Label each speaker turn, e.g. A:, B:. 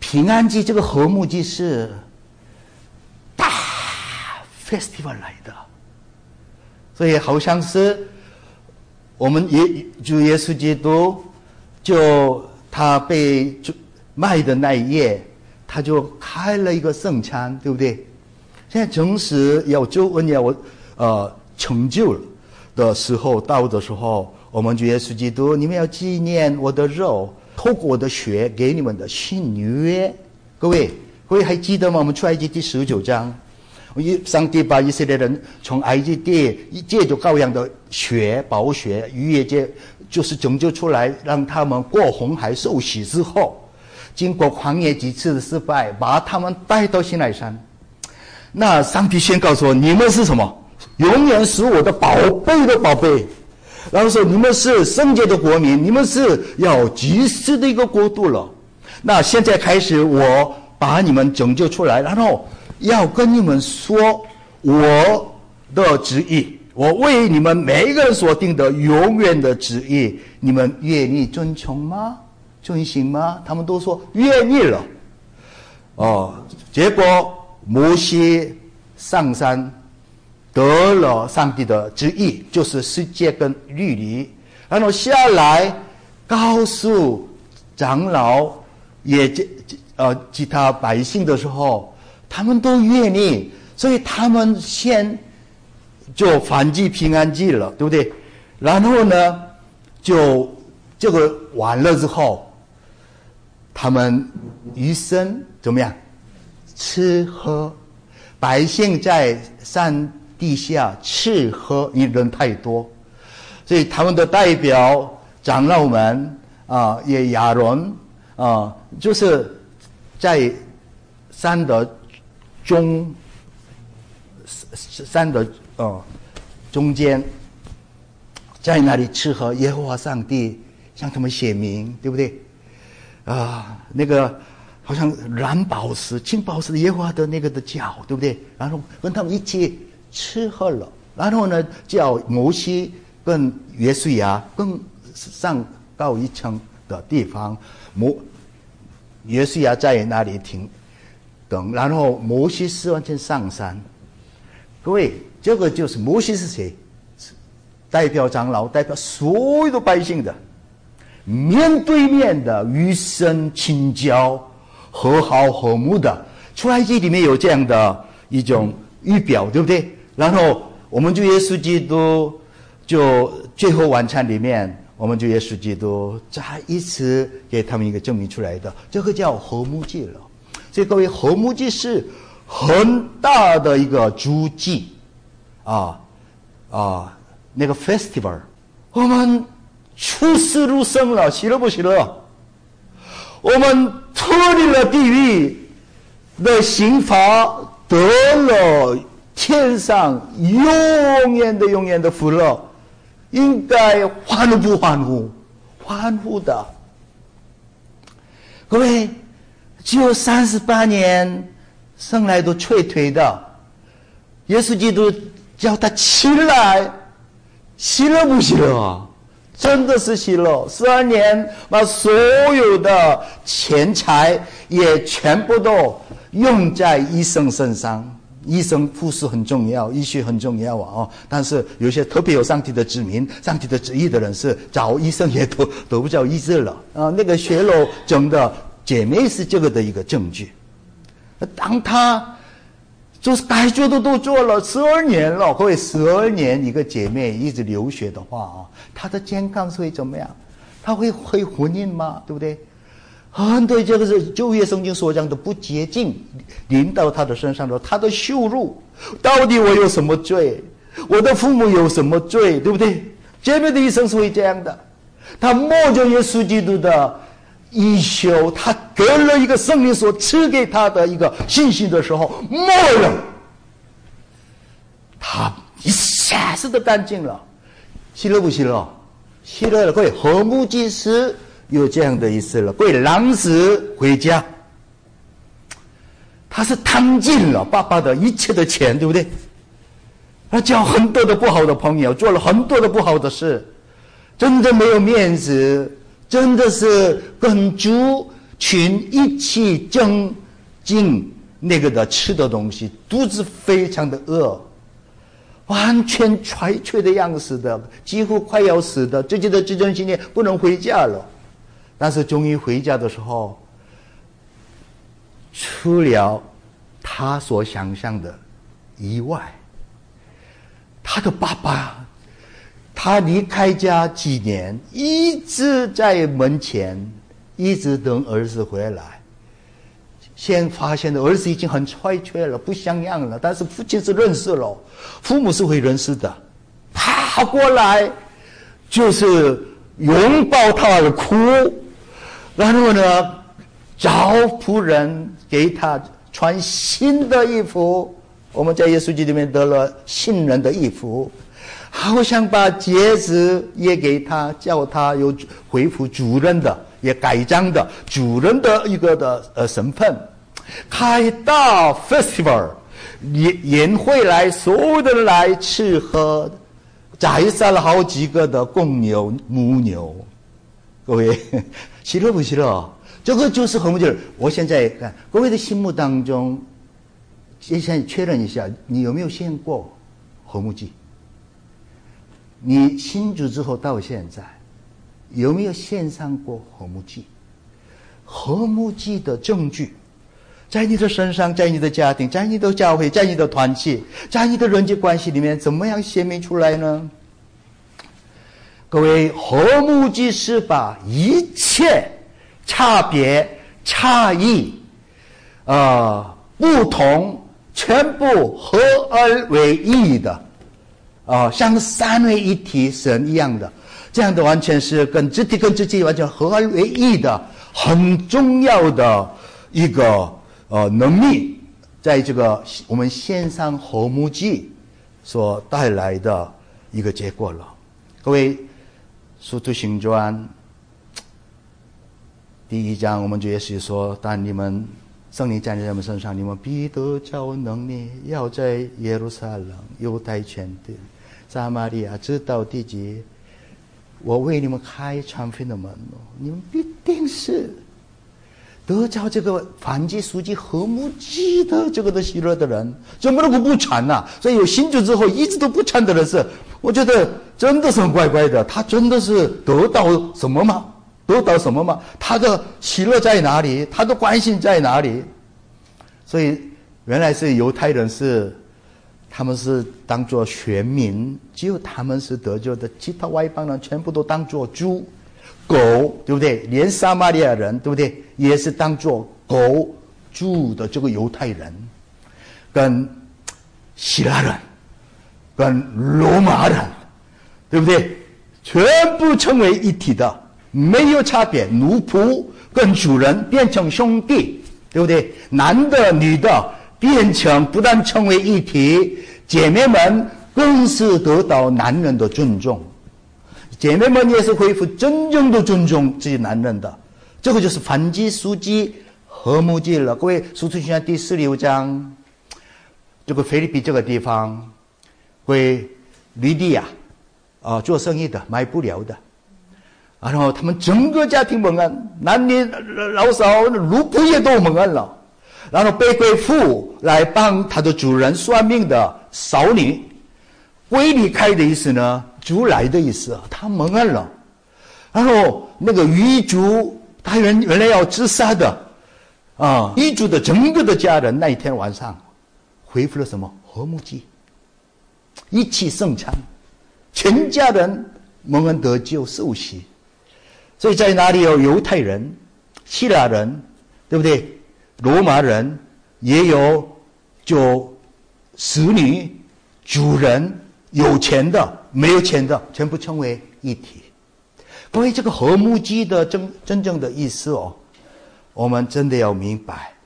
A: 平安祭这个和睦祭是大 festival 来的，所以好像是我们主耶稣基督就他被卖的那一夜，他就开了一个圣餐，对不对？现在正是要救恩要成就了的时候到的时候，我们主耶稣基督，你们要纪念我的肉，透过我的血给你们的新约。各位还记得吗？我们出埃及第19章，上帝把以色列人从埃及地借着羔羊的血宝血逾越节就是拯救出来，让他们过红海受洗之后，经过旷野几次的失败，把他们带到西奈山。那上帝宣告说，你们是什么？永远是我的宝贝的宝贝。然后说你们是圣洁的国民，你们是要祭司的一个国度了。那现在开始我把你们拯救出来，然后要跟你们说我的旨意，我为你们每一个人所定的永远的旨意，你们愿意遵从吗？遵行吗？他们都说愿意了。结果摩西上山得了上帝的旨意，就是十诫跟律例，然后下来告诉长老也其他百姓的时候，他们都愿意，所以他们先就燔祭平安祭了，对不对？然后呢，就这个完了之后，他们余生怎么样？吃喝，百姓在山地下吃喝，因为人太多，所以他们的代表长老们也亚伦就是在山的中间，在那里吃喝，耶和华上帝向他们显明，对不对？那个好像蓝宝石、青宝石的耶和华的那个的脚，对不对？然后跟他们一起吃喝了，然后呢，叫摩西跟约书亚更上高一层的地方，约书亚在那里停等，然后摩西是完全上山。各位，这个就是摩西是谁？代表长老，代表所有的百姓的，面对面的与神亲交、和好和睦的。出埃及里面有这样的一种预表，对不对？然后我们就耶稣基督就最后晚餐里面，我们就耶稣基督再一次给他们一个证明出来的，这个叫和睦祭了。所以各位，和睦祭是很大的一个主祭那个 festival， 我们出世入生了，喜乐不喜乐？我们脱离了地狱的刑罚，得了天上永远的福乐，应该欢呼不欢呼？欢呼的。各位，只有38年生来都瘸腿的，耶稣基督叫他起来，喜乐不喜乐？真的是喜乐。12年把所有的钱财也全部都用在医生身上。医生护士很重要，医学很重要但是有些特别有上帝的指明、上帝的旨意的人是找医生也都不叫医治了那个血肉症的姐妹是这个的一个证据。当他就是该做的都做了12年了，或者12年一个姐妹一直流血的话她的健康会怎么样？她会婚姻吗？对不对？很多这个是旧约圣经所讲的不洁净临到他的身上的，他的羞辱，到底我有什么罪？我的父母有什么罪？对不对？姐妹的一生是会这样的。他摸着耶稣基督的衣袖，他给了一个圣灵所赐给他的一个信息的时候，摸了，他一下子都干净了。喜乐不喜乐？喜乐了。各位，和睦祭司有这样的意思了。各位，浪子回家，他是贪尽了爸爸的一切的钱，对不对？他交很多的不好的朋友，做了很多的不好的事，真的没有面子，真的是跟主群一起争进那个的吃的东西，肚子非常的饿，完全衰退的样子的，几乎快要死的，自己的至尊心念不能回家了。但是终于回家的时候，出了他所想象的意外。他的爸爸，他离开家几年，一直在门前，一直等儿子回来。先发现的儿子已经很衰退了，不像样了，但是父亲是认识了，父母是会认识的，爬过来就是拥抱他而哭，然后呢找仆人给他穿新的衣服，我们在耶稣基督里面得了新人的衣服，好像把戒指也给他，叫他有恢复主人的，也改装的主人的一个的身份。开大 festival 宴会来，所有的人来吃喝，宰杀了好几个的公牛母牛。各位喜乐不喜乐？这个就是和睦节。我现在看各位的心目当中，现在确认一下，你有没有献过和睦祭？你信主之后到现在有没有献上过和睦祭？和睦祭的证据在你的身上，在你的家庭，在你的教会，在你的团契，在你的人际关系里面，怎么样显明出来呢？各位，和睦祭是把一切差别、差异、不同，全部合而为一的，像三位一体神一样的，这样的完全是跟肢体跟肢体完全合而为一的，很重要的一个能力，在这个我们献上和睦祭所带来的一个结果了。各位，使徒行传第1章，我们主耶稣说：但你们圣灵降在你们身上，你们必得着能力，要在耶路撒冷、犹太全地、撒玛利亚直到地极，我为你们开传福音的门，你们必定是得着这个燔祭、赎祭、和睦祭的这个的喜乐的人，怎么能够不传呢？所以有信主之后一直都不传的人是，我觉得真的是很怪怪的。他真的是得到什么吗？得到什么吗？他的喜乐在哪里？他的关心在哪里？所以原来是犹太人他们是当作选民，只有他们是得救的，其他外邦人全部都当作猪狗，对不对？连撒玛利亚人，对不对？也是当作狗猪的这个犹太人，跟希腊人，跟罗马人，对不对？全部成为一体的，没有差别。奴仆跟主人变成兄弟，对不对？男的女的变成，不但成为一体，姐妹们更是得到男人的尊重。姐妹们也是恢复真正的尊重这些男人的，这个就是燔祭、赎祭、和睦祭了。各位，使徒行传第16章，这个腓立比这个地方，各位吕底亚做生意的，买布料的，然后他们整个家庭蒙恩，男女老少奴仆也都蒙恩了。然后被贵妇来帮他的主人算命的少女，归离开的意思呢，主来的意思，他蒙恩了。然后那个狱卒，他原来要自杀的狱卒的整个的家人那一天晚上恢复了什么？和睦祭，一起圣餐，全家人蒙恩得救受洗。所以在哪里有犹太人、希腊人，对不对？罗马人也有，就使女、主人，有钱的、没有钱的，全部成为一体。各位，这个和睦祭的真正的意思我们真的要明白。